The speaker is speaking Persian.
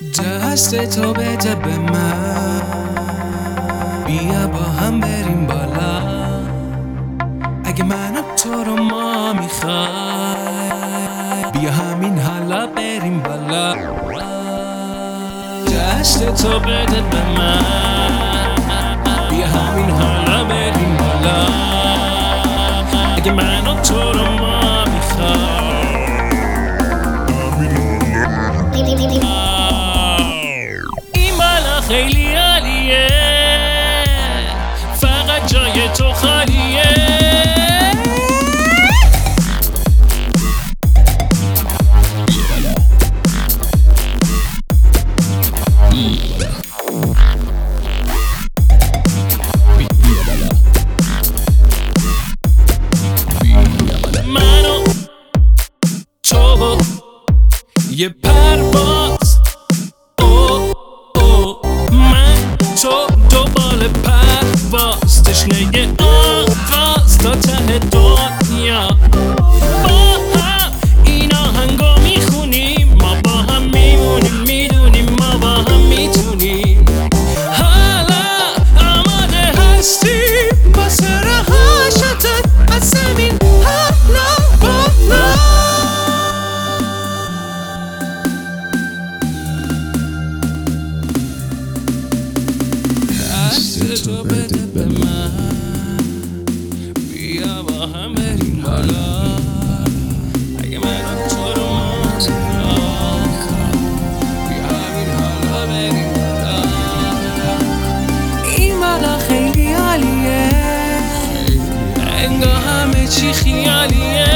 دست تو بده به من، بیا با هم بریم بالا. اگه من و تو رو ما میخوای، بیا همین حالا بریم بالا. دست تو بده به من، بیا همین حالا بریم بالا. اگه من و تو رو ما میخوای، این بالا خیلی عالیه، فقط جای تو خالیه. منو تو یه پرواز، من تو دوباره پرواز، تشنه آغاز تا ته دنیا. با هم این آهنگو میخونیم، ما با هم میمونیم، میدونیم ما با هم میتونیم. حالا آماده هستیم واسه رها شدن از زمین حالا بالا. دست تو بده به من، بیا با هم بریم بالا. اگه من و تو رو میخوای، بیا همین حالا بریم بالا. این بالا خیلی عالیه، انگار همه چی خیالیه.